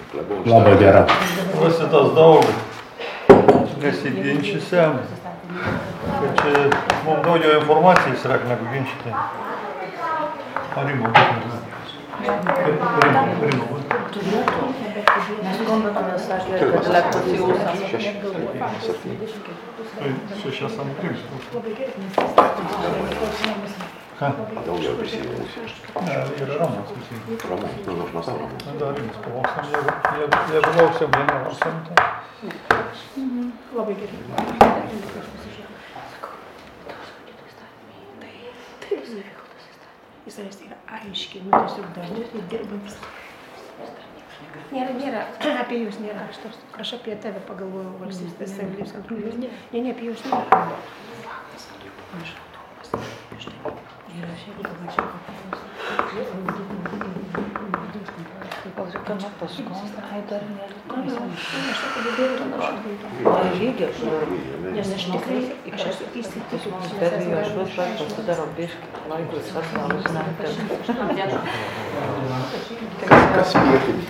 Labai gera. Prasitas daug, nesiginčysiam, kad čia mums daugiau informacijos yra, negu ginčyti. Arimo, turėtų. Mes kombatumė sakė, kad elektros jausam. 6 ant 3. Daugiau prisijungusi. Ne, yra ramas visi. Ramas, aš matau ramas. Dar jums pavoksim, jeigu lauksim, nenausim. Labai gerai. Jis yra aiškiai, tiesiog dažnai dirbantis. Nėra, apie jūs nėra. Aš apie tave pagalvojau, valstybės savivaldybės kontrolės. Ne, apie jūs nėra. Ir aš jeigu pamačiau, Gana paskui, dar nėra. Nes aš tikrai, aš esu įsitikinus. Bet jau aš vis dar pasidarom biškį, laikus atvalus metais. Kas piekit?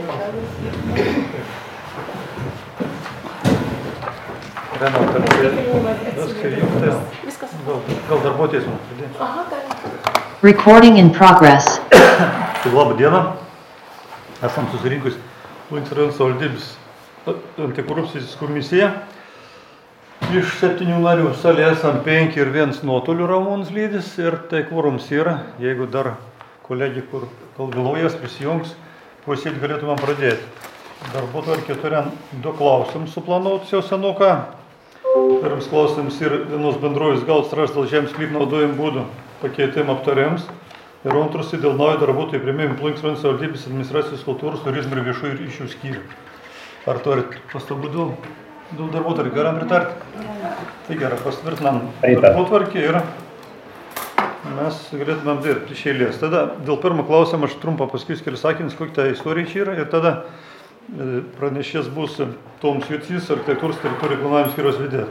Gal darbuotojas mums. Recording in progress. Labą dieną. Esam susirinkus Plungės rajono savivaldybės antikorupcijos komisija. Iš 7 narių salėje esam 5 ir 1 nuotoliu Ramūnas Lydis ir tai kvorums yra. Jeigu dar kolegė, kur kalbėlaujas prisijungs, posėdį galėtumėm pradėti. Darbotvarkė turim 2 klausimus suplanuotus jau senuką. Pirmas klausimas ir vienos bendrovės gautas raštas dėl žemės sklypų naudojimo būdų pakeitimų aptariams. Ir antras dėl naujo darbuotojų priėmimo Plungės rajono savivaldybės administracijos, kultūros, turizmo ir viešųjų ryšių skyrių. Ar turit pastabų dėl darbotvarkės? Galim pritarti? Tai gerai, pasitvirtinam darbotvarkę ir mes galėtumėm dirbti iš eilės. Tada dėl pirmo klausimo aš trumpą pasakysiu kelis sakinius, kokia ta istorija čia yra. Ir tada pranešės bus Tomas Jucys, architektūros teritorijų planavimo skyriaus vedėjas.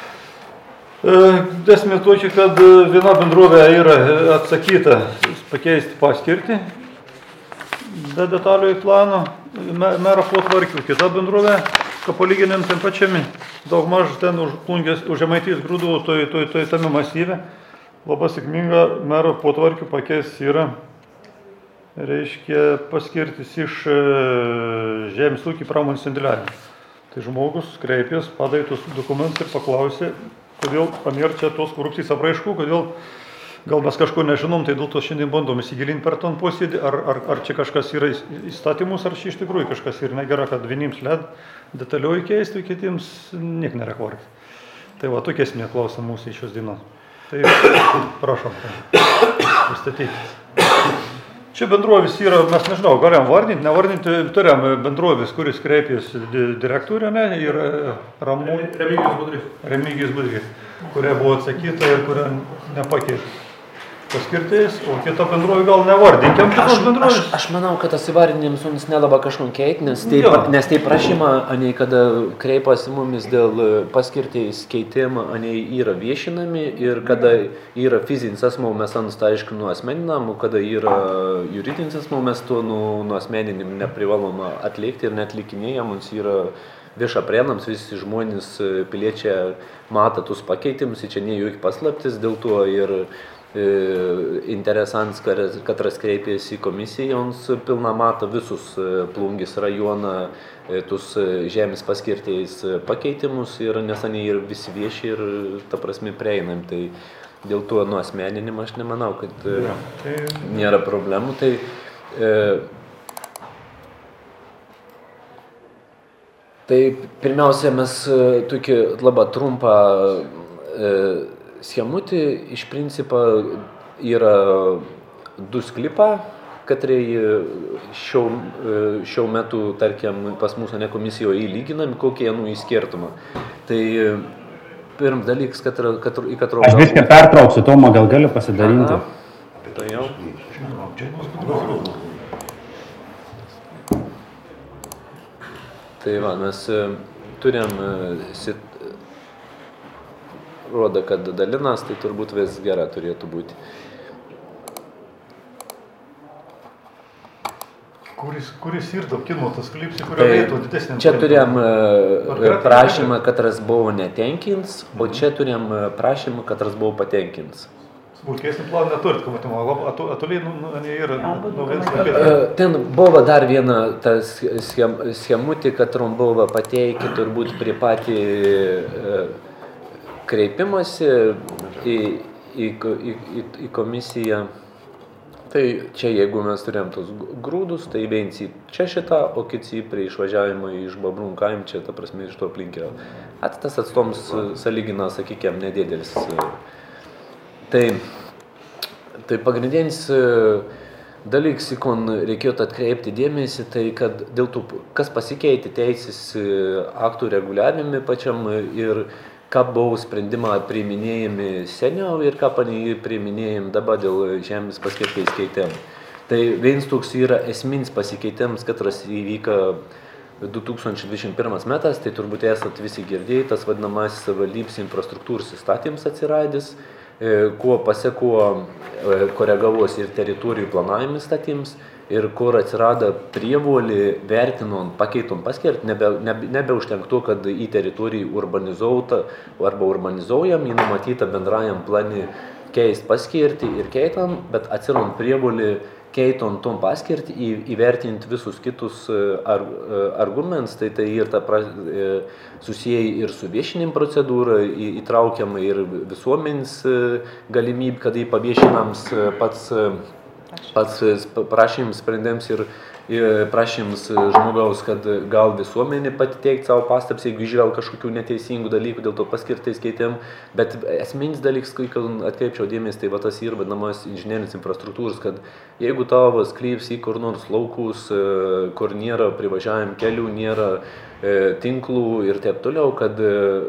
Esmė tokia, kad viena bendrovė yra atsakyta pakeisti paskirtį be detaliųjų plano mero potvarkių. Kita bendrovė, ką palyginėm tam pačiami, daugmaž ten už Žemaitijos grūdų tame masyve, labai sėkminga mero potvarkių pakeis yra, reiškia, paskirtis iš žemės ūkį pramonės sandėliavimo. Tai žmogus kreipės, padaitus dokumentus ir paklausė, kodėl pamirčia tos korupcijos apraiškų, kodėl gal mes kažko nežinom, tai dėl to šiandien bandom įsigilinti per ton posėdį, ar čia kažkas yra įstatymus, ar čia iš tikrųjų kažkas yra negera, kad vieniems led detaliau įkeisti, kitiems niek nerekvarti. Tai va, tokie esmė klausimai mūsų iš šios dienos. Tai prašom, pristatyti. Čia bendrovės yra, mes nežinau, galim vardinti, nevardinti, turim bendrovės, kuris kreipėsi direktorė, ne, ir Remigijus Budrys, kuria buvo atsakyta ir kuria nepakeitė paskirtais, o kita bendrovė gal nevardinkim kitos bendrovės. Aš manau, kad tas įvardinimas mums nelaba kažkon keit, nes tai prašymą, anei kada kreipiasi mumis dėl paskirtais keitimo, anei yra viešinami ir kada yra fizinis asmuo, mes ant aišku nuosmeninam, o kada yra juridinis asmuo, mes to nuosmeninim neprivaloma atlikti ir netlikinėjam, mums yra vieša prieinams, visi žmonės piliečiai mato tus pakeitimus, čia ne jokie paslaptis, dėl to ir interesants, kad kreipėsi į komisiją, jums pilna mato visus Plungės rajoną, tus žemės paskirtais pakeitimus ir nesaniai ir visi vieši ir ta prasme prieinam. Tai dėl to nuosmeninimo aš nemanau, kad nėra problemų. Tai pirmiausia, mes tokį labai trumpą schemutį, iš principo yra 2 sklypa, katrai šiuo metu, tarkim, pas mūsų komisijoje įlyginami, kokie į skirtumą. Tai pirmas dalykas, į katrą... Aš viską pertrauksiu, Tomą, gal galiu pasidalinti. Tai jau. Tai va, mes turim rodo, kad dalinas, tai turbūt vis gera turėtų būti. kuris ir daug kinų tas klipsi, kurio vietų didesnė. Čia turėjom prašymą, kad Razbovo netenkins, o čia turėjom prašymą, kad Razbovo patenkins. Smulkesnį planą neturit, kad matimo, atuliai yra vienas lapėtas. Ten buvo dar viena ta schemutė, kad buvo pateikti turbūt prie patį kreipimąsi į komisiją. Tai čia jeigu mes turėjom tos grūdus, tai viens į čia šitą, o kits į prie išvažiavimą iš Babrūn kaim, čia ta prasme iš to aplinkio. Tas atstoms sąlygina, sakykime, nedėdelis. Tai pagrindinis dalykas, į kon reikėtų atkreipti dėmesį, tai kad dėl tų, kas pasikeitė teisės aktų reguliavime pačiam ir ką buvo sprendimą priiminėjami seniau ir ką priiminėjami dabar dėl žemės paskirties keitimo. Tai vienas toks yra esminis pasikeitimas, katras įvyko 2021 metais, tai turbūt esat visi girdėję, tas vadinamasis savivaldybės infrastruktūros įstatymas atsiradęs, kuo pasekuo koregavos ir teritorijų planavimo įstatymas, ir kur atsirado prievolį vertinant, pakeitant paskirtį, nebeužtenktų, kad į teritoriją urbanizuota arba urbanizuojam, į numatytą bendrajam planį keist paskirtį ir keitam, bet atsirand prievolį keitant tom paskirtį įvertinti visus kitus argumentus, tai ir susiję ir su viešinimo procedūra, įtraukiama ir visuomenės galimybė, kad paviešinams pats prašymus sprendims ir prašymus žmogaus, kad gal visuomenė pati teikti savo pastabas, jeigu išgal kažkokių neteisingų dalykų dėl to paskirtais keitėm. Bet esminis dalykas, kai atkreipčiau dėmesį, tai tas ir vadinamas inžinerinės infrastruktūros, kad jeigu tavo sklyps į kur nors laukus, kur nėra privažiavimo kelių, nėra tinklų ir taip toliau, kad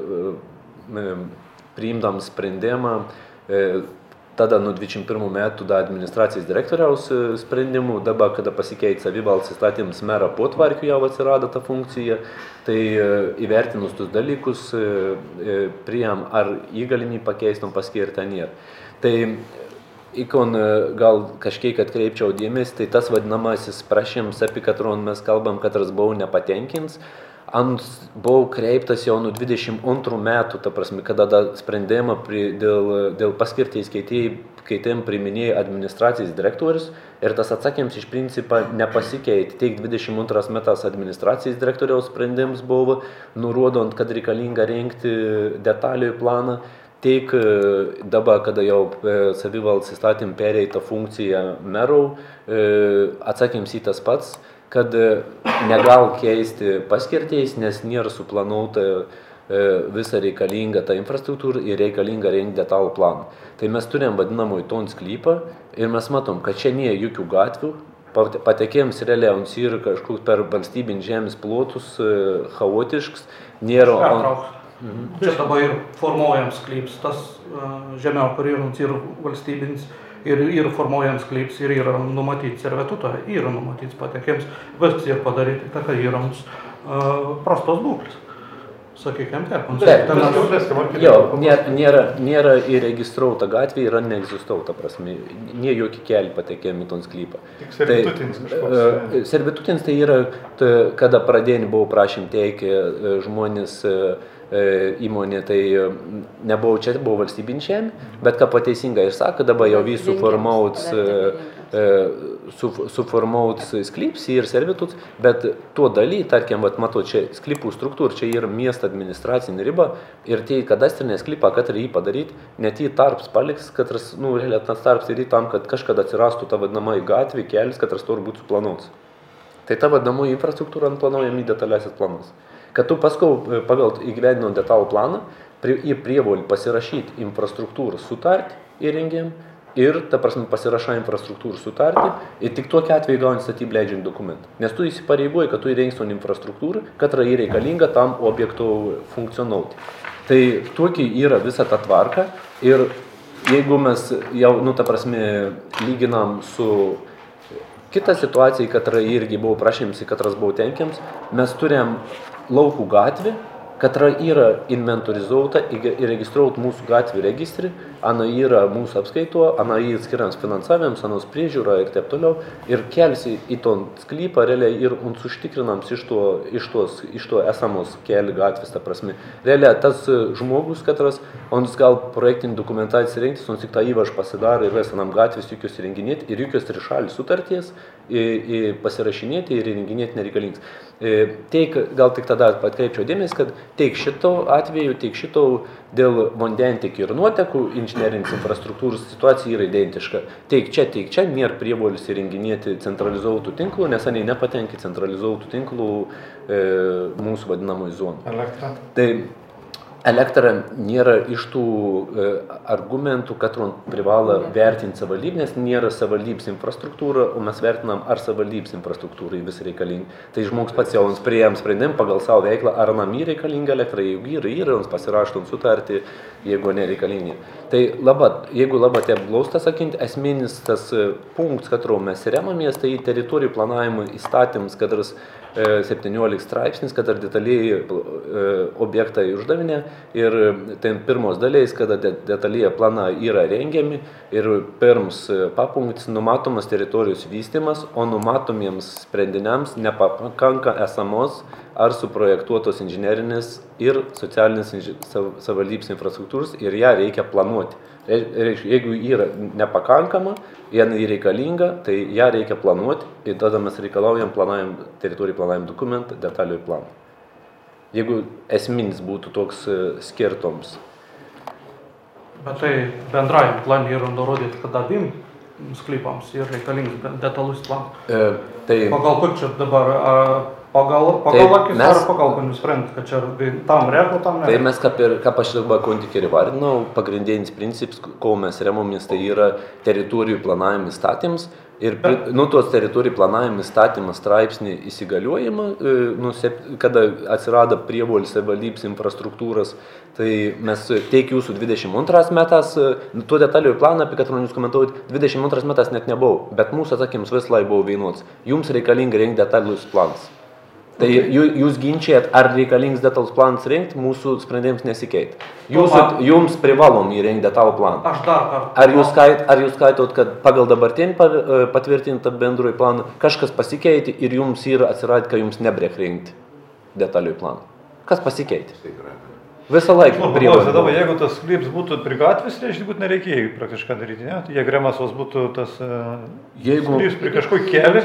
priimdam sprendimą, tada nuo 21 metų administracijos direktoriaus sprendimų, dabar, kada pasikeitė savivaldos įstatymas mero potvarkiu, jau atsirado ta funkcija, tai įvertinus tus dalykus, priėm ar įgalimį pakeistum paskirtą nėra. Tai ikon gal kažkiek atkreipčiau dėmesį, tai tas vadinamasis prašymas, apie katron mes kalbam, kad Razbovo nepatenkins, buvau kreiptas jau nuo 22 metų, ta prasme, kada sprendimą dėl paskirties keitėjim priiminėjo administracijos direktorius ir tas atsakymas iš principo nepasikeitė. Tiek 22 metais administracijos direktoriaus sprendimas buvo, nurodant, kad reikalinga rengti detaliųjų planą, tiek dabar, kada jau savivaldos įstatymą perėjo tą funkciją merų, atsakymas į tas pats, kad negal keisti paskirties, nes nėra suplanuota visą reikalingą tą infrastruktūrą ir reikalinga rengti detalų planą. Tai mes turėjom vadinamąjį ton sklypą ir mes matom, kad čia nėra jokių gatvių, patekėjams realiauns yra kažkur per valstybinį žemės plotus, chaotišks, nėra... Čia dabar ir formuojams sklyps, tas žemiau, kur yra valstybinis, ir formuojams sklyps, ir yra numatyti servitutą, yra numatyti patekėms, viskas ir padaryti, kad yra mums prastos būklės. Sakykime, nėra įregistruota gatvė, yra neegzistuota prasme, nėra jokie keliai patekėmi į ton sklypą. Tik servitutinis kažkoks. Servitutinis tai yra, kada pradėni buvo prašym teikė žmonės įmonė, tai nebuvo čia, buvo valstybinė žemė, bet ką pateisingai ir sako, dabar jau vis suformauts sklyps ir servituts, bet tuo daly, tarkim, matau, čia sklypų struktūra, čia yra miesto administracinė riba ir tai kadastrinė sklypa, kad jį padaryti, net jį tarps paliks, kad realiai tas tarps ir tam, kad kažkada atsirastų ta vadinamai gatvė, kelias, kad turi būti suplanuotas. Tai ta vadinamai infrastruktūra planuojami detalėsis planas. Kad tu paskui pagal įgyvendinant detalų planą į prievolį pasirašyti infrastruktūrą sutartį įrengėm ir, ta prasme, pasirašą infrastruktūrą sutartį ir tik tokiu atveju gauni statybą leidžiantį dokumentą. Nes tu įsipareigoji, kad tu įrengsi infrastruktūrą, kad yra reikalinga tam objektų funkcionuoti. Tai tokia yra visa ta tvarka ir jeigu mes jau, ta prasme, lyginam su kita situacija, kad irgi buvo prašymas, kad buvo tenkiams, mes turėjom laukų gatvį, kad yra inventorizuota ir registruota mūsų gatvių registri ana yra mūsų apskaito, ana yra skiriams finansavimams, anos priežiūra ir taip toliau. Ir kelsi į to sklypą realiai ir uns užtikrinams iš to esamos keli gatvės, ta prasme. Realiai tas žmogus, katras, ons gal projektinį dokumentaciją rinktis, ons tik tą įvaž pasidaro ir esanam gatvės jokios įrenginėti ir jokios trišalių sutarties pasirašinėti ir įrenginėti nereikalings. Teik, gal tik tada atkreipčiau dėmesį, kad teik šito atveju, teik šito dėl vandentiekio ir nuotekų inžinerinės infrastruktūros situacija yra identiška. Teik čia, nėra prievolis įrenginėti centralizuotų tinklų, nes aniai nepatenki centralizuotų tinklų mūsų vadinamoj zonų. Elektra. Tai elektra nėra iš tų argumentų, kad privalo vertinti savivaldybę, nes nėra savivaldybės infrastruktūra, o mes vertinam, ar savivaldybės infrastruktūrai vis reikalingi. Tai žmogus pats jau priėjom sprendimą pagal savo veiklą, ar namį reikalinga elektra, jeigu yra, jums pasiraštom sutartį, jeigu nereikalingi. Tai jeigu taip glaustas sakinti, esminis tas punktas, katru mes remamės, tai teritorijų planavimo įstatymas, kadras 17 straipsnis, kad ar detaliai objektą uždavinė ir ten pirmos daliais, kada detaliai plana yra rengiami ir pirms papunktis numatomas teritorijos vystymas, o numatomiems sprendiniams nepakanka esamos ar suprojektuotos inžinerinės ir socialinės savivaldybės infrastruktūros ir ją reikia planuoti. Jeigu yra nepakankama, jinai reikalinga, tai ją reikia planuoti ir tada mes reikalaujam teritorijų planavimo dokumentą, detaliųjų planą. Jeigu esminis būtų toks skirtoms. Bet tai bendrajam planui yra nurodyti, kad abiem sklypams yra reikalingas detalus planas. Pagal kur čia dabar... Pagal akis ar pagal ko nusprendti, kad čia tam reikia, tam ne? Tai mes, ką aš tik ir įvardinau, pagrindinis principas, ko mes remomės, tai yra teritorijų planavimo įstatymas. Ir tos teritorijų planavimo įstatymas straipsnį įsigaliojimą, kada atsirado prievolis savivaldybės infrastruktūros, tai mes teik jūsų 22 metas, tuo detaliųjų planą, apie kad jūs komentuojat, 22 metas net nebuvo, bet mūsų atsakymas vislai buvo vienods. Jums reikalinga rengti detalius planas. Tai jūs ginčiat, ar reikalingas detalus planas rengti, mūsų sprendimas nesikeitė. Jums privalom įrengti detalų planą. Aš dar. Ar jūs skaitot, kad pagal dabartinį patvirtintą bendrųjų planą kažkas pasikeitė ir jums yra atsiradę, kad jums nebrėk rengti detaliųjų planą? Kas pasikeitė? Visą laiką privalom. Dabar, jeigu tas sklyps būtų prie gatvės, tai iš tikrųjų nereikėjo praktiškai daryti, ne? Jeigu remasos būtų tas sklyps prie kažkokį kelią,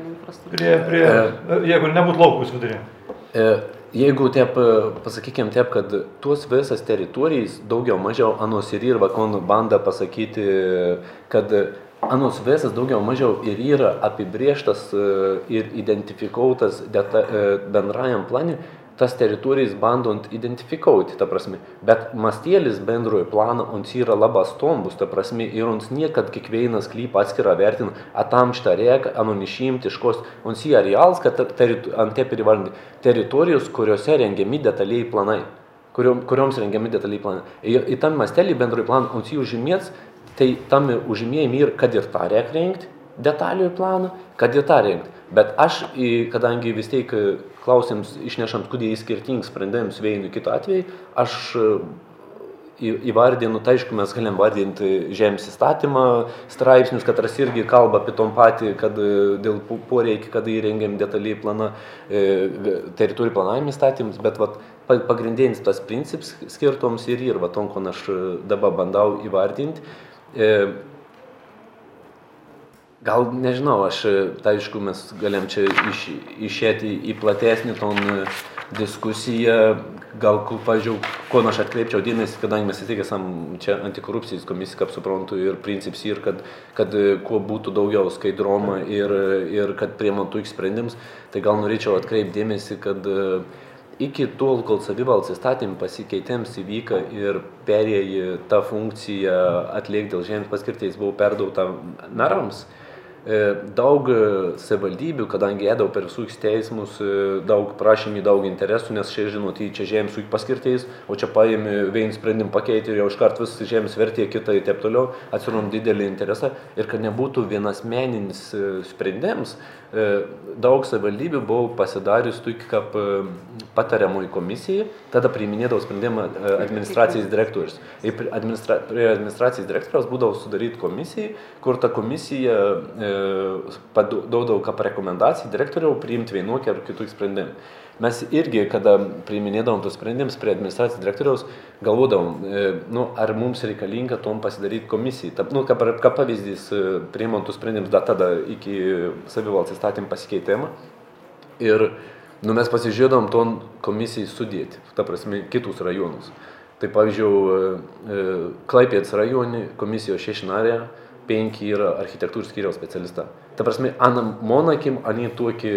jeigu nebūtų laukus vidurį. Jeigu pasakykime taip, kad tuos visas teritorijas daugiau mažiau anos ir yra, kon banda pasakyti, kad anos visas daugiau mažiau ir yra apibrėžtas ir identifikuotas bendrajam planui, tas teritorijas bandant identifikauti, ta prasme. Bet mastėlis bendrojo plano, ons yra labas tombus, ta prasme, ir ons niekad kiekvienas sklypą atskirą vertina, atam šitą reikia, anonišimti, iškos, ons yra reals, kad ante privalint teritorijos, kuriuose rengiami detaliai planai, kurioms rengiami detaliai planai. Į tam mastelį bendrojo plano, ons jį užimėts, tai tam užimėjim ir, kad ir tą reikia rengti, detaliųjų planą, kad ir tą rengti. Bet aš, kadangi vis tiek klausims išnešam, kodėl į skirtingus sprendimus vienu kitu atveju, aš įvardinu, tai aišku, mes galim vardinti žemės įstatymą straipsnius, kad ras irgi kalba apie tom patį, kad dėl poreikį, kad įrengiam detaliai planą teritorijų planavimo įstatymus, bet pagrindinis tas principas skirtoms ir yra, tom, ko aš dabar bandau įvardinti. Gal nežinau, tai aišku, mes galim čia išėti į platesnį ton diskusiją, gal, pavyzdžiui, ko aš atkreipčiau dėmesį, kadangi mes esam čia antikorupcijos komisija, kaip suprantu, ir principas ir, kad kuo būtų daugiau skaidrumo ir kad priimant tų sprendimus, tai gal norėčiau atkreipti dėmesį, kad iki tol, kol savivaldos įstatymų pasikeitėms įvyka ir perėjo tą funkciją atliekti dėl žemės paskirties buvo perdauta merams, daug savivaldybių, kadangi ėdau per visus teismus, daug prašymų, daug interesų, nes čia, žinot, čia žemės ūkio paskirtis, o čia paėmė vieną sprendimą pakeitį ir jau iškart vis žemės vertė kitą ir taip toliau, atsirom didelį interesą ir kad nebūtų vienasmeninis sprendimas, daug savivaldybių buvo pasidarius tik kaip patariamųjų komisijai, tada priiminėdavo sprendimą administracijos direktorius. Ir prie administracijos direktoriaus būdavo sudaryti komisijai, kur ta komisija duodavo kaip rekomendaciją direktoriau priimti vienokį ar kitokį sprendimą. Mes irgi, kada priiminėdavom tos sprendimus prie administracijos direktoriaus, galvodavom, ar mums reikalinga tom pasidaryti komisijai. Kaip pavyzdys, priimant tus sprendimus tada iki savivaldos įstatymų pasikeitimo. Ir mes pasižiūrėdavom ton komisijai sudėti, ta prasme, kitus rajonus. Tai pavyzdžiui, Klaipėdos rajone komisijos 6 narė, 5 yra architektūros skyriaus specialista. Ta prasme, monakim, ani tokį,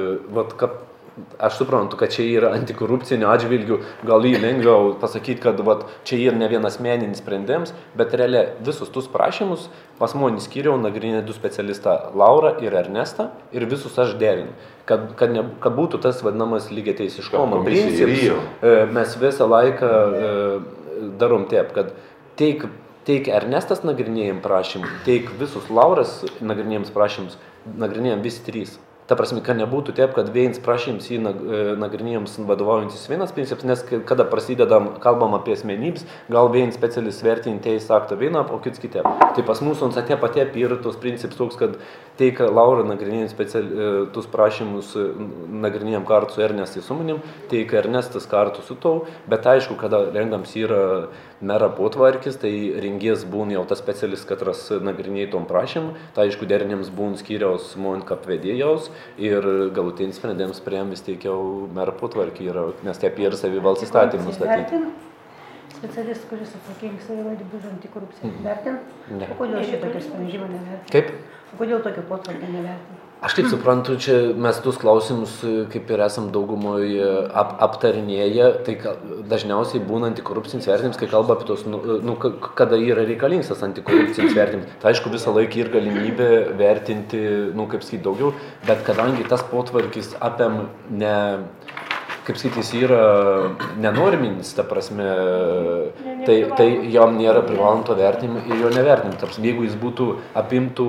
aš suprantu, kad čia yra antikorupcinio atžvilgių, gal jį lengviau pasakyti, kad čia yra ne vienas asmeninis sprendimas, bet realiai visus tus prašymus pas mane skyriau nagrinė 2 specialistą, Laura ir Ernesta, ir visus aš derinu. Kad būtų tas vadinamas lygiateisiškumo principas, mes visą laiką darom taip, kad teik Ernestas nagrinėjim prašymų, teik visus Lauras nagrinėjim prašymus, nagrinėjim visi 3. Ta prasme, kad nebūtų taip, kad vienas prašyms jį nagrinėjams vadovaujantis vienas principas, nes kada kalbam apie asmenybės, gal vienas specialis vertinti teisės aktą vieną, o kits kitą. Tai pas mūsų atep yra tos principas toks, kad teik Laura nagrinėjim tus prašymus nagrinėjam kartu su Ernestai su manim, teik Ernestas kartu su tau, bet aišku, kada rengams yra mera potvarkis, tai rengės būn jau tas specialis, katras nagrinėjai tom prašym, tai aišku, derinėms būn skyriaus mon kaip vedėjaus ir galutinis sprendimas priėm vis tiek jau mera potvarkį yra, nes taip ir savivaldos įstatymų nustatyti. Specialistas, kuris atsakingas savivaldybės antikorupcijai, vertin? Ne. O kodėl šitokio sprendimo nevertin? Kaip? O kodėl tokio potvarkio nevertin? Aš kaip suprantu, čia mes tus klausimus, kaip ir esam daugumoje aptarinėję, tai dažniausiai būna antikorupcinis vertinimas, kai kalba apie tos, kada yra reikalingas tas antikorupcinis vertinimas. Tai aišku, visą laiką ir galimybė vertinti, kaip sakyti, daugiau, bet kadangi tas potvarkis apėm ne... Kaip sakyti, jis yra nenorminis, ta prasme, tai jam nėra privalanto vertinimo ir jo nevertinimo. Tarsi, jeigu jis būtų apimtų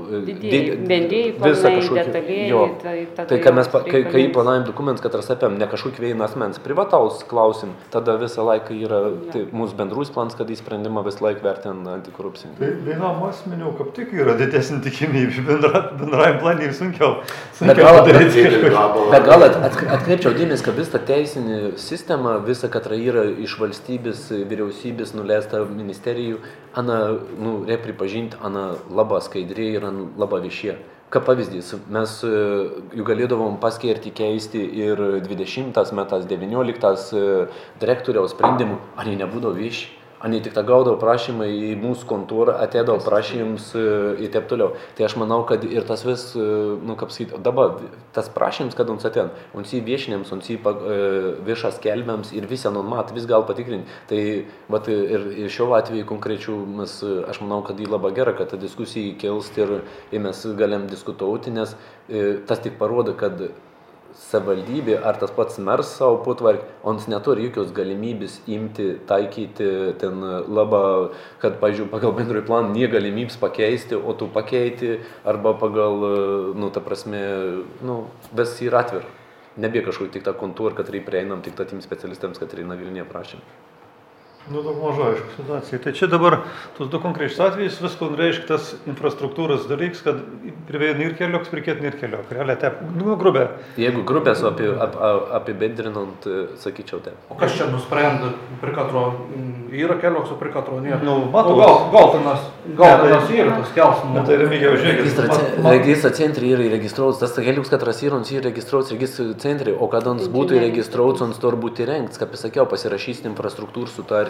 visą kažkokį... Tai kai planavim dokumentus, kad apėm ne kažkokį vieną asmens privataus klausim, tada visą laiką yra mūsų bendrus plans, kad į sprendimą visą laiką vertina antikorupcinį. Tai vienam asmeniu kaip tik yra didesnė tikimybė, bendrajam planį sunkiau padaryti kažką. Bet gal atkreipčiau dėmesį, kad visą teisinį sistemą, visą, katra yra iš valstybės, vyriausybės nuleista ministerijų, pripažinti, labai skaidriai ir labai viešie. Kaip pavyzdys, mes jų galėdavom paskirti keisti ir 20 metas, 19 direktoriaus sprendimų, ani nebūdavo vieši. Ani tik gaudavo prašymą į mūsų kontorą, atėdavo prašymus ir taip toliau. Tai aš manau, kad ir tas vis, kaip sakyti, dabar tas prašymus, kad uns atėn, uns jį viešinėms, uns jį viešas kelbiams ir visi mat, vis gal patikrinti. Tai ir šiuo atveju konkrečiu, aš manau, kad jį labai gera, kad ta diskusija kils ir mes galim diskutuoti, nes tas tik parodo, kad savivaldybė ar tas pats meras savo potvarkį, ons neturi jokios galimybės imti, taikyti ten labai, kad, pavyzdžiui, pagal bendrąjį planą nie galimybės pakeisti, o tu pakeiti, arba pagal, ta prasme, vis yra atvira. Nebė kažkokį tik tą kontūrą, kad prieinam tik tiems specialistams, kad nagrinėja prašymą. Daug mažo, aišku, situacija. Tai čia dabar tos 2 konkrečius atvejus, visko reiškia tas infrastruktūros dalyks, kad privėjai ir kelioks, prikėt ir keliok. Realiai taip, grubė. Jeigu grubės apibendrinant, sakyčiau taip. O kas čia nusprendė, prie katro yra kelioks, o prie katro nėra? Gal tenas yra tas kels. Tai Remigijau, žiūrėkit. Registra centre yra įregistruotas, tas keliuks, katras yra, ons yra įregistruotas registra centre, o kada ons būtų įregistruotas, ons turi būti įrengtas, kaip sakiau, pasirašysim infrastruktūrų sutartį.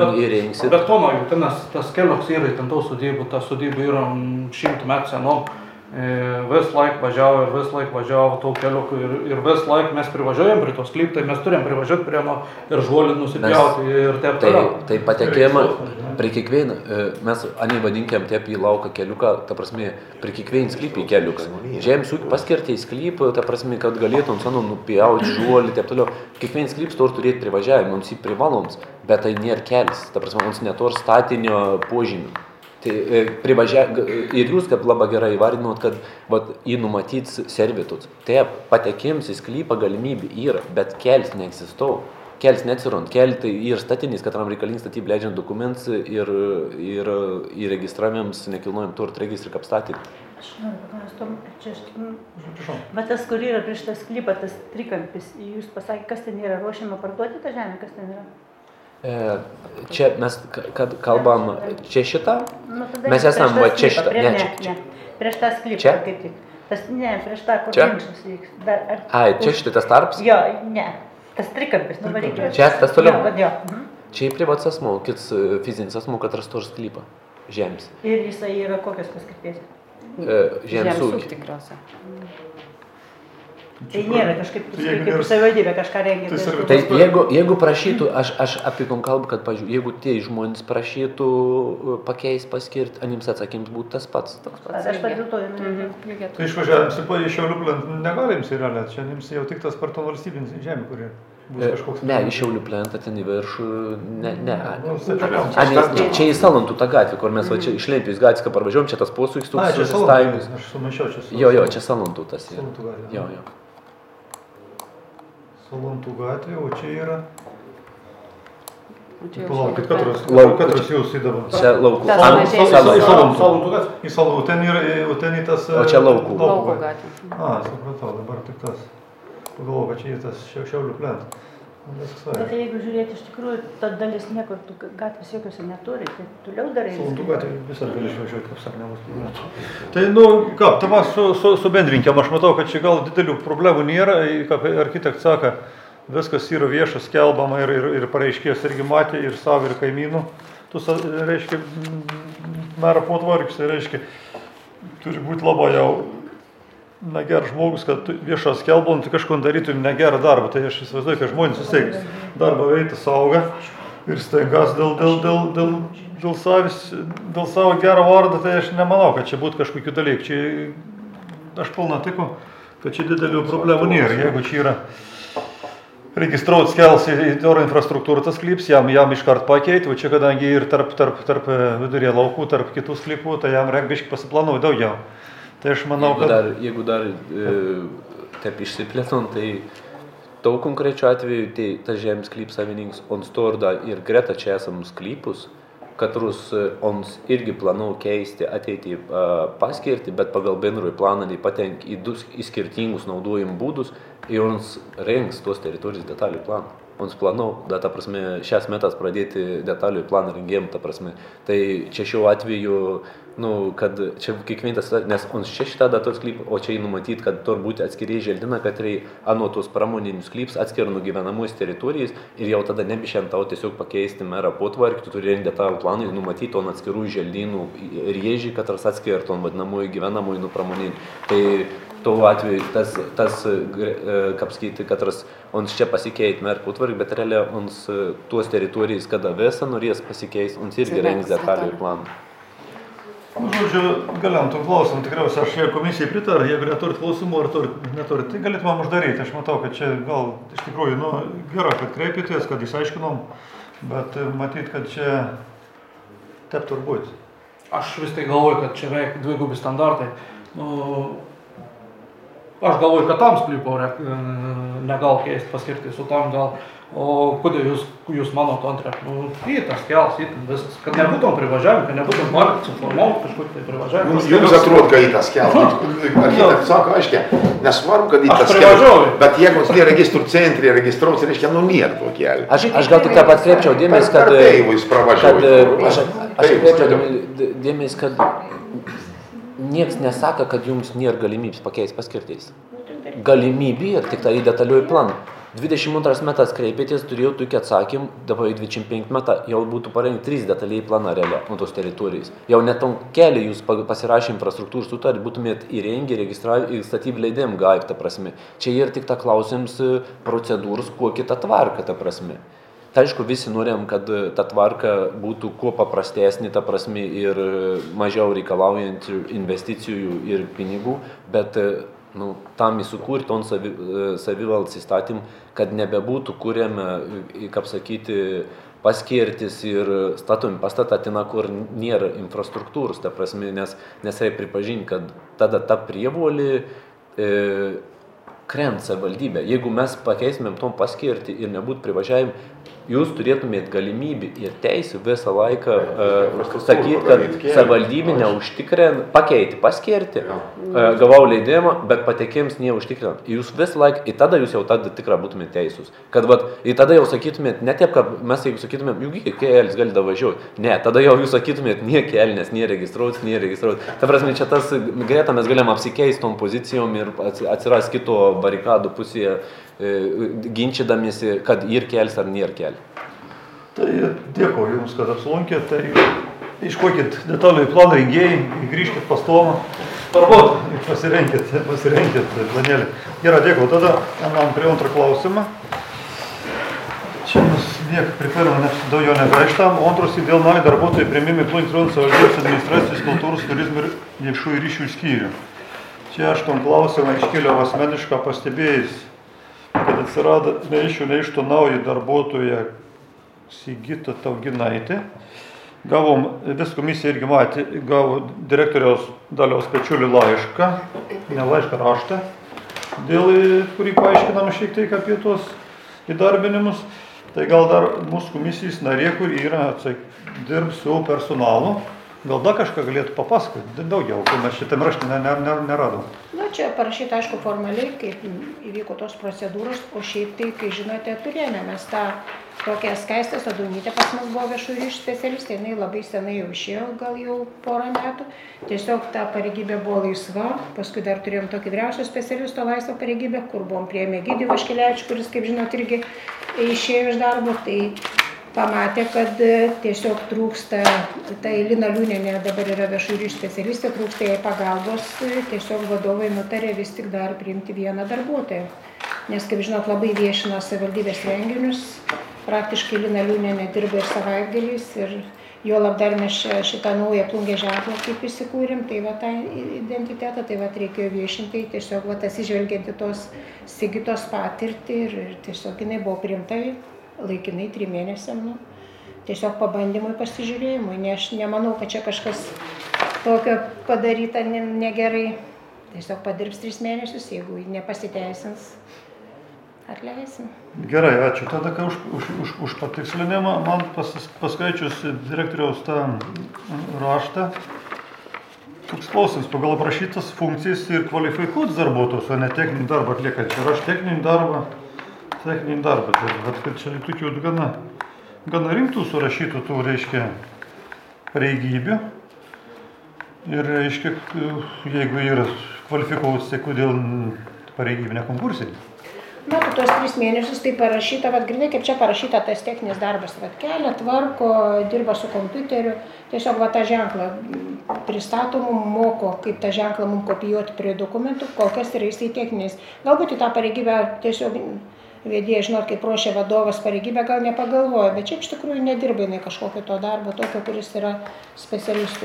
Bet Tomai, tas kelioks yra, ten tau sodybų, ta sodyba yra 100 metų senom. Vis laik važiavo tau keliukų ir vis laik mes privažiuojam prie tos sklyp, tai mes turėjom privažiuoti prie ir žuolį nusipjauti ir taip toliau. Tai patekėjama prie kiekvieną, mes vadinkiam taip į lauką keliuką, ta prasme, prie kiekvieną sklypį keliukas. Žemės ūkį paskirti į sklypą, ta prasme, kad galėtum nupjauti žuolį, taip toliau. Kiekvienas sklyps turi turėti privažiavimą, mums jį privaloms, bet tai nėra kelias, ta prasme, mums neturi statinio požymį. Tai ir jūs, kad labai gerai įvardinot, kad į numatyts servituts. Taip, patekims į sklypą galimybė yra, bet kels neegzistau. Kels neatsirund. Kel tai ir statinys, katram reikalingi statybė leidžiant dokumentus ir įregistravimams nekilnojam turto registrą kaip statyti. Aš noriu paklausti, čia aš tik... Bet tas, kur yra prieš tą sklypą, tas trikampis, jūs pasakė, kas ten yra ruošiama parduoti tą žemę, kas ten yra? Čia mes kalbam, čia šitą? Mes esam čia šitą. Ne, prieš tą sklypą kaip tik. Ne, prieš tą, kur ginčas vyks. Ai, čia šitą tas tarps? Jo, ne. Tas trikampis, nuvarykime. Čia tas toliau? Jo. Čia į privats asmuo, kits fizinis asmuo, kad rastų sklypą žemės. Ir jisai yra kokios paskirties? Žemės ūkį. Tikriausiai. Tai nėra kažkaip, kaip savivaldybė kažką rengia. Tai jeigu prašytų, aš apie kalbą, kad, pažiūrėjau, jeigu tie žmonės prašytų pakeist, paskirti, jums atsakyms būtų tas pats. Aš padėltoju. Tai išvažiavams į Šiaulių plentą negalim įsirelėt, čia jums jau tik tas Sparton valstybinis žemė, kurie bus kažkoks... Ne, į Šiaulių plentą ten į viršų, ne. Čia į Salantų tą gatvę, kur mes čia iš Lentijos gatvės, kai parvažiuom, čia tas posūkis toks susistaigus. Aš sumašiau čia. Jo, čia Salantų tas yra. Jo. Salantų gatvė, o čia yra... Palaukit, katras jūs įdabar. Čia laukų. Į Salantų, ten į tas... O čia laukų. Lauko gatvė. Supratau, dabar tik tas. Pagalvoju, kad čia į tas Šiaulių plentą. Bet jeigu žiūrėti, iš tikrųjų, ta dalis niekur gatvės jokiuose neturi, tai toliau darai. Salantų gatvė visar gali išvažiuoti, kaip sakė, nebus problemų. Tai, tai va, subendrinkiam, aš matau, kad čia gal didelių problemų nėra, kaip architektas sako, viskas yra viešas, skelbama ir pareiškės irgi matė, ir savo, ir kaimynų. Tu, reiškia, mero potvarkis, reiškia, turi būti labai jau negeras žmogus, kad viešas skelbom, tai kažko darytum negerą darbą. Tai aš įsivaizduoju, kad žmonės vis tiek darbą veitą sauga ir stengas dėl savo gerą vardą, tai aš nemanau, kad čia būtų kažkokių dalykų. Čia aš pilna tiku, kad čia didelių problemų nėra. Jeigu čia yra registruot skels į oro infrastruktūrą tas sklyps, jam iškart pakeiti, o čia kadangi ir tarp vidurė laukų, tarp kitų sklypų, tai jam reikia biškį pasiplanuoti daugiau. Tai aš manau, kad... Jeigu dar taip išsiplėtum, tai tau konkrečiu atveju, tai tas žemės sklyp savininkas, on storda ir greta čia esamus sklypus, katrus ons irgi planau keisti ateitį paskirti, bet pagal bendrųjų planą patenk į skirtingus naudojimų būdus ir ons rengs tos teritorijos detalių planą. Ons planau, ta prasme, šias metas pradėti detalių planą rengėjim, ta prasme. Tai čia šiuo atveju, kad čia kiekvienas, nes ons čia šitą datos sklypą, o čia numatyti, kad tur būti atskiriai želdina, kad anotos pramoninius sklyps atskirų gyvenamųjų teritorijais ir jau tada nebišiant tau tiesiog pakeisti merą potvarkį, tu turi rengti detalų planą ir numatyti on atskirų želdinų rėžį, kad atskirtų on vadinamųjų gyvenamųjų pramoninių. Tai tuo atveju tas kaip sakyti, kad ons čia pasikeiti merą potvarkį, bet realiai ons tuos teritorijais, kada vėsa norės pasikeis, ons irgi rengs detalų planą. Žodžiu, galiam tų klausimų, tikriausiai aš komisijai pritaru, jeigu neturit klausimų ar neturit, tai galėtumėm uždaryti. Aš matau, kad čia gal iš tikrųjų, gerai, kad kreipėtės, kad išaiškinom, bet matyt, kad čia tep turbūt. Aš vis tai galvoju, kad čia veik dvigubi standartai. Aš galvoju, kad tam sklypo negal keisti paskirti, su tam gal. O kodėl jūs manot antrą? Į tas kels, viskas. Kad nebūtum privažiavim, kad nebūtum parkti, suformuoti kažkur tai privažiavim. Jums atrodo, kad į tas kels. Architektas sako, aiškiai, nesvarbu, kad į tas kels. Bet jeigu tie registrų centrai registruos, reiškia, nėra to kelio. Aš gal tik taip atkreipčiau dėmesį, kad nieks nesako, kad jums nėra galimybės pakeisti paskirties. Galimybė ir tik tai į detaliųjų planą. 22 metas kreipėtės, turėjau tokį atsakymą, dabar 25 metą jau būtų parengti 3 detaliai planą realią nuo tos teritorijos. Jau net tom kelią jūs pasirašė infrastruktūrų sutartį, būtumėt įrengę, registravę ir statybų leidimą gavę, ta prasme. Čia yra tik ta klausims procedūros, kuo kita tvarka, ta prasme. Tai aišku, visi norėjom, kad ta tvarka būtų kuo paprastesnė, ta prasme, ir mažiau reikalaujančių investicijų ir pinigų, bet tam įsukūrti ton savivaldos įstatymą, kad nebebūtų kuriame, kaip sakyti, paskirtis ir statomi pastatą ten, kur nėra infrastruktūros, ta prasme, nes reikia pripažinti, kad tada ta prievolė krenta savivaldybė. Jeigu mes pakeistumėm tom paskirti ir nebūtų privažiavim, jūs turėtumėt galimybę ir teisę visą laiką sakyti, kad savivaldybė neužtikrina, pakeiti paskirti, gavau leidimą, bet patekėjams neužtikrina. Jūs visą laiką, ir tada jūs jau tada tikrai būtumėt teisūs. Kad ir tada jau sakytumėt, ne taip, kad mes jeigu sakytumėm, juk kėlis gali davažiuoti. Ne, tada jau jūs sakytumėt, nie kėlinės, nie registruotis. Ta prasme, čia tas greta mes galėjom apsikeisti tom pozicijom ir atsiras kito barikadų pusėje, ginčydamiesi, kad ir kėlis ar nėra kėlį. Tai dėkoju Jums, kad apsilankėt. Tai iškokit detalų į planą rengėjai, grįžkit pas Tomą, pasirenkit planėlį. Gerai, dėkoju. Tada einam prie antrą klausimą. Čia mes niek pritarėme, nes daug jo negaištam. Antras dėl naujo darbuotojų priėmimų Plungės rajono savivaldybės administracijos kultūros, turizmo ir viešųjų ryšių skyrių. Čia aš tom klausimą iškėliau asmenišką pastebėjus, kad atsirado nei iš to naujo darbuotojo Sigita Tauginaitė. Gavom, vis komisija irgi matė, gavo direktoriaus Daliaus Pečiulį laišką, ne laišką, raštą, kurį paaiškinam šiek tiek apie tos įdarbinimus. Tai gal dar mūsų komisijos narė, kur yra dirbs su personalu, gal dar kažką galėtų papasakoti daugiau, kai mes šitam raštį neradom. Na, čia parašyta, aišku, formaliai, kaip įvyko tos procedūros, o šiaip tai, kai žinote, turėjome mes tą tokią Skaistę Sadonytę, pas mus buvo viešųjų ryšių specialistė, jinai labai senai jau išėjo, gal jau porą metų. Tiesiog ta pareigybė buvo laisva, paskui dar turėjom tokį vyriausio specialisto laisvą pareigybę, kur buvom priėmę Gidį Vaškelevičių, kuris, kaip žinot, irgi išėjo iš darbo, tai pamatė, kad tiesiog trūksta, tai Lina Liūnienė dabar yra viešųjų ryšių specialistė, trūksta jai pagalbos, tiesiog vadovai nutarė vis tik dar priimti vieną darbuotoją. Nes, kaip žinot, labai viešino savivaldybės renginius, praktiškai Lina Liūnienė dirba ir savaitgaliais, ir juolab dar mes šitą naują Plungės ženklą kaip įsikūrėm, tai va tą identitetą, tai va reikėjo viešinti, tiesiog va atsižvelgiant į tos Sigitos patirtį ir tiesiog jinai buvo priimta laikinai 3 mėnesiam, tiesiog pabandymui, pasižiūrėjimui, nes aš nemanau, kad čia kažkas tokio padaryta negerai, tiesiog padirbs 3 mėnesius, jeigu nepasiteisins, atleisim. Gerai, ačiū. Tada, kai už patikslinimą, man paskaičius direktoriaus tą raštą, toks klausimas, pagal aprašytas funkcijas ir kvalifikuotus darbuotojus, o ne techninį darbą atliekant. Ir aš techninį darbą, tai čia tokių gana rimtų surašytų tų, reiškia, pareigybių. Ir, reiškia, jeigu yra kvalifikuotus, tai kodėl pareigybė nekonkursinė? Na, tos 3 mėnesius tai parašyta, grinai kaip čia parašyta tas techninis darbas, kelia, tvarko, dirba su kompiuteriu, tiesiog tą ženklą pristato mum, moko, kaip tą ženklą mum kopijuoti prie dokumentų, kol kas yra jisai techninis. Galbūt į tą pareigybę tiesiog vedėja, žinot, kaip ruošia vadovas pareigybę, gal nepagalvoja, bet čia iš tikrųjų nedirba jinai kažkokio to darbo, tokio, kuris yra specialistui.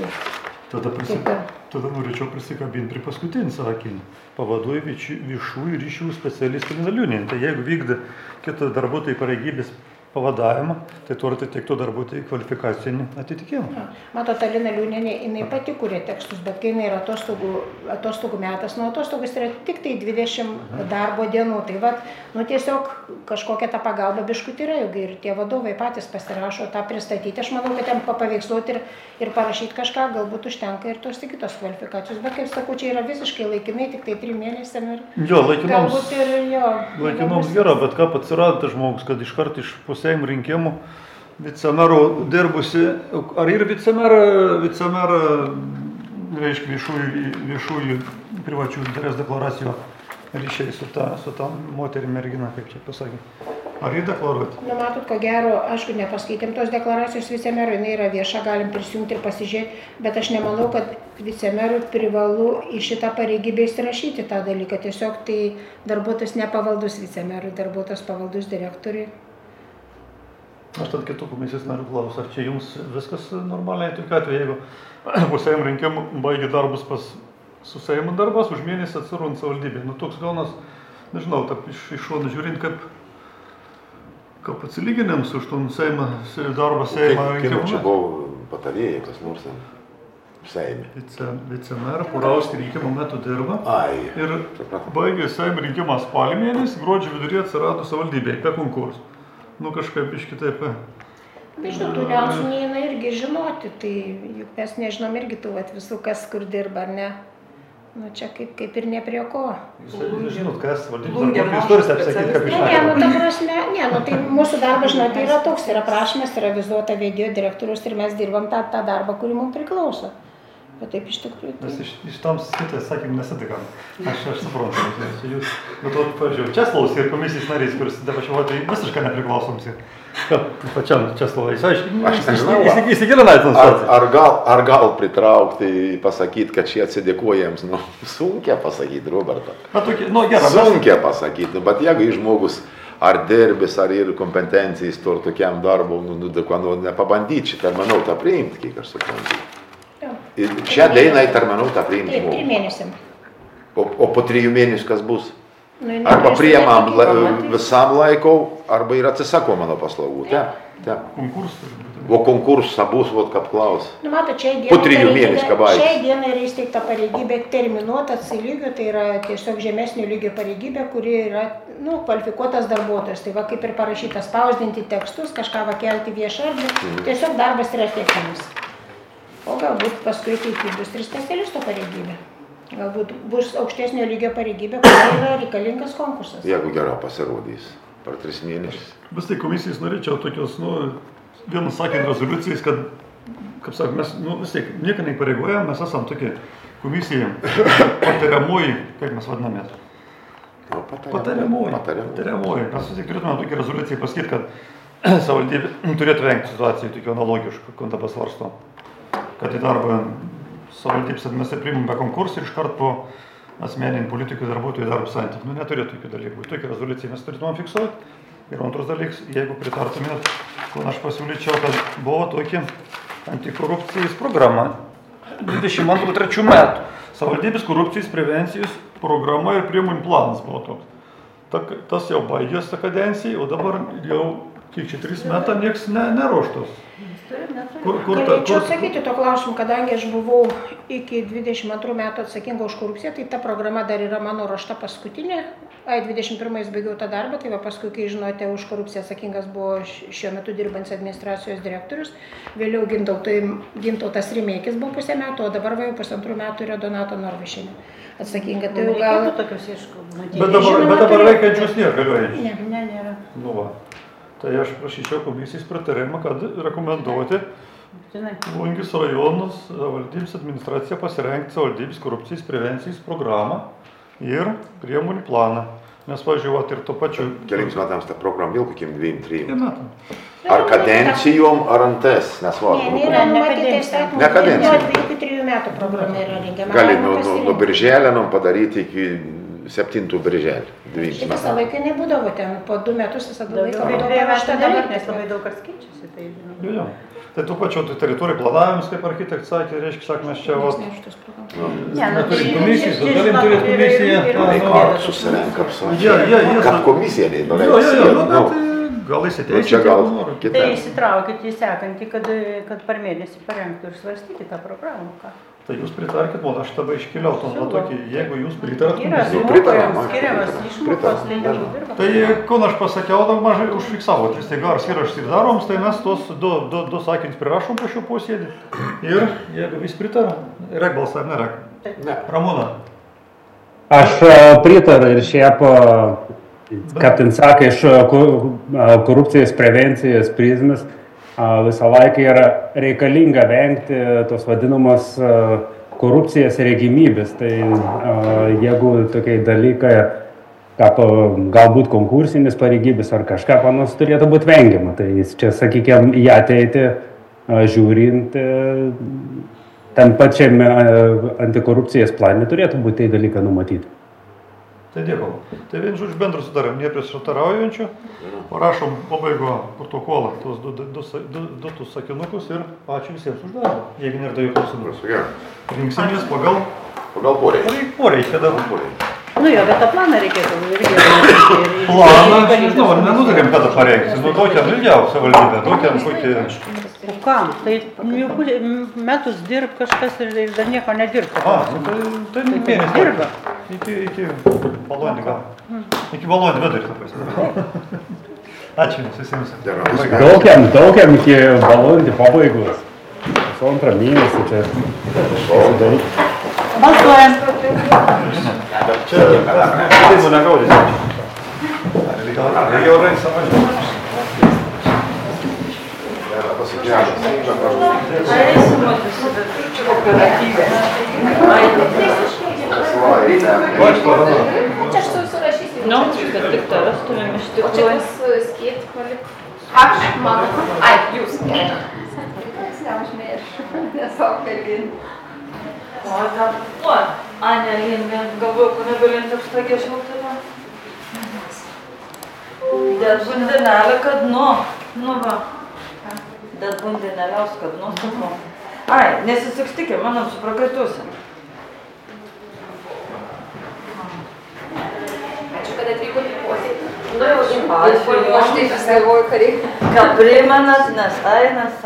Tada norėčiau prisikabinti prie paskutinį sakinį. Pavaduoja viešųjų ryšių specialistų Lina Liūnienė. Tai jeigu vykda kitą darbuotojų pareigybės pavadavimą, tai turi atitikti darbuotojų kvalifikacinį atitikimą. Matot, Lina Liūnienė, jinai pati kuria tekstus, bet kai jinai yra atostogų metas, atostogos yra tik tai 20 darbo dienų. Tai tiesiog kažkokia ta pagalba biškut yra, ir tie vadovai patys pasirašo tą pristatyti. Aš manau, kad ten papaveiksluoti ir parašyti kažką, galbūt užtenka ir tos kitos kvalifikacijos. Bet kaip sakau, čia yra visiškai laikinai, tik tai 3 mėnesiam ir laikinoms gera, bet ką atsirado tas žmogus, kad iškart iš Seimo rinkimų vicemero dirbusi, ar ir vicemerą, reiškia, viešųjų privačių interesų deklaracijų ryšiai su ta moterį mergina, kaip čia pasakė. Ar jį deklaruoti? Matot, ko gero, aišku, nepaskaitėm tos deklaracijos vicemero, jinai yra vieša, galim prisijungti ir pasižiūrėti, bet aš nemanau, kad vicemerui privalu į šitą pareigybę įsirašyti tą dalyką. Tiesiog tai darbuotojas nepavaldus vicemerui, darbuotojas pavaldus direktoriui. Aš tad kitų komisijos narių klausiu, ar čia jums viskas normaliai, tokiu atveju, jeigu po Seimo rinkimų baigi darbus su Seimo darbas, už mėnesį atsirūnt savivaldybė. Toks gaunas, nežinau, iš šonų žiūrint, Kaip atsilyginėms už tą darbą Seimo rinkimus? Čia buvo patarėjai, kas nors Seime. Vicemerą Purauskį rinkimų metu dirba. Ai. Ir baigė Seimo rinkimą spalio mėnesį, gruodžio viduryje atsirado savivaldybėje be konkursų. Nu kažkaip iš kitaip. Bet šitų niuansų neina irgi žinoti, tai juk mes nežinom irgi tų visų, kas kur dirba, ar ne. Nu čia kaip ir ne prie ko. Jūs žinot, kas valdybės darbuotojus turite apsakyti, kaip išnagė? Ne, nu ta prasme, tai mūsų darbas, žinot, yra toks, yra prašymas, yra vizuota video direktorius ir mes dirbam tą darbą, kurį mums priklauso. Bet taip iš tikrųjų. Mes iš tam skaitai, sakym, nesitikam. Aš suprantu, jūs, bet to, pavyzdžiui, Česlovas ir komisijos narys, kuris dabar tai visiškai nepriklausoms. Pačiam Česlovai, aš nežinau, įsigilinai tą situaciją. Ar gal pritraukti, pasakyti, kad šie atsidėkoja jiems, sunkia pasakyti, Roberta. Sunkia pasakyti, bet jeigu žmogus ar dirbis, ar ir kompetencijas to tokiam darbu, nepabandyti šitą terminautą priimti, kiek aš suprantu. Ir šią dainą į terminautą priimti žmogų. 3 mėnesiam. O po 3 mėnesių kas bus? Arba priimam visam laikau, arba ir atsisako mano paslaugų. O konkursą bus, kaip klaus. Po 3 mėnesių ką baigis. Šiai dienai yra įsteigta pareigybė terminuota C-lygio, tai yra tiesiog žemesnio lygio pareigybė, kuri yra kvalifikuotas darbuotojas. Tai va kaip ir parašyta spausdinti tekstus, kažką kelti viešą erdvę, tiesiog darbas yra atliekamas. O galbūt paskui ateity bus ir specialisto pareigybė. Galbūt bus aukštesnio lygio pareigybė, kur yra reikalingas konkursas. Jeigu gerai pasirodys per 3 mėnesius. Vis tai komisijos norėčiau tokios, vienu sakant rezoliucijas, kad, kaip sakom, mes vis tiek nieką neįpareigojam, mes esam tokia komisija patariamoji, kaip mes vadinamės. Patariamoji. Mes vis tiek turėtume tokią rezoliuciją pasakyti, kad savivaldybė turėtų vengti situacijų tokių analogiškų, kad dabar svarsto. Kad į darbą savivaldybės administracija priimam be konkursų ir iškart po asmeninių politikų darbuotojų darbo santykių. Neturėtų tokių dalykų. Tokią rezoliuciją mes turėtume fiksuoti. Ir antras dalykas, jeigu pritartumėt, kur aš pasiūlyčiau, kad buvo tokia antikorupcijos programa 22-23 metų. Savivaldybės korupcijos prevencijos programa ir priemonių planas buvo toks. Tas jau baigės tą kadenciją, o dabar jau kiek čia 3 metai nieks neruoštos. Galėčiau atsakyti to klausimą, kadangi aš buvau iki 22 metų atsakinga už korupciją, tai ta programa dar yra mano ruošta paskutinė. 21 baigiau tą darbą, tai va paskui, kai žinote, už korupciją atsakingas buvo šiuo metu dirbantis administracijos direktorius. Vėliau Gintautas Rimeikis buvo 1,5 metų, o dabar va jau 1,5 metų yra Donata Norvišienė atsakinga. Tai jau gal... Bet dabar veikiančios nėra galiojančios. Ne, nėra. Nu va. Tai aš prašyčiau komisijos pritarimą, kad rekomenduoti Plungės rajonos valdybės administraciją pasirengti savivaldybės korupcijos prevencijos programą ir priemonių planą. Nes važiuoti ir to pačiu... Keliems metams ta programa vėl kokiem 2-3 metų. Ar kadencijom, ar antes, nesvarbu. Ne, yra numatyta įstatymų. Ne kadencijom. Nuo 2-3 metų programa yra rengiama. Gali nuo birželio padaryti iki 7 birželio. Šitą visą laiką nebūdavo ten, po 2 metus visada laiką būdavo paruošta dabar, nes labai daug kas keičiasi. Tai Tai tų pačių teritorijų planavimus, kaip architektas sakė, reiškia, mes čia neturim komisijos, bet galim turėti komisiją. Susirenkam su kad komisija neįdomiai. Gal įsiteisite. Tai įsitraukit į sekantį, kad per mėnesį parengtų ir svarstyti tą programą. Tai jūs pritarkit, aš tada iškėliau tą tokį, jeigu jūs pritarat skiriamas išmokos leidimų dirba. Tai, kol aš pasakiau, daug mažai užfiksavot, vis tai garas įrašas ir daroms, tai mes tos du sakinius prirašom po šio posėdį. Ir jeigu vis pritaram, reik balsą ar nereik? Ne. Ramūna. Aš pritariu ir šiaip, kaip ten sako, iš korupcijos prevencijos prizmės, visą laiką yra reikalinga vengti tos vadinamos korupcijos regimybės. Tai jeigu tokie dalykai, kaip galbūt konkursinis pareigybės ar kažką panas turėtų būti vengiama. Tai čia, sakykime, į ateitį žiūrint, tam pačiame antikorupcijos plane turėtų būti tai dalyką numatyti. Tai dėkau. Tai vien žodžiu bendrą sudarėm, neprieštaraujančių. Parašom pabaigo protokolą, tos du sakinukus ir ačiū visiems už darbą. Jeigu nėra daugiau klausimų. Rinksimės pagal poreikį. Poreikį. Nu jo, bet tą planą reikėtų irgi planą, aš nežinau, ar nenutarėm kada parengti. Nu, tokiam ilgiausia valdybė, tokiam kokį... O kam? Tai jau metus dirb kažkas ir dar nieko nedirba. Tai mėnesį. Dirba. Iki balandį gal. Iki balandį vidurį, ta prasme. Ačiū jums visiems. Daugiam iki balandį pabaigos. Su antrą mėnesį čia sudaryti. Balsuojam. Čia, tai negaudys. Reikia orai savaitę. Nu, kad tik tavęs turim iš O čia tikrųjų. bus skėti palik. Aš, mano. Ai, jūs. Aš užmėršiu, nesau kalbin. O, Anja, galvoju, ko negalint apstakė šiltame. Dėl bundenelė, kad nu va. Dėl bundeneliaus, kad sakau. Ai, nesisakstykė, manam, su prakaitusi. Ačiū, kad atvykote į posėdį. Ačiū. Aš taip galvoju, kad reikia. Kad primenat, nes ainas.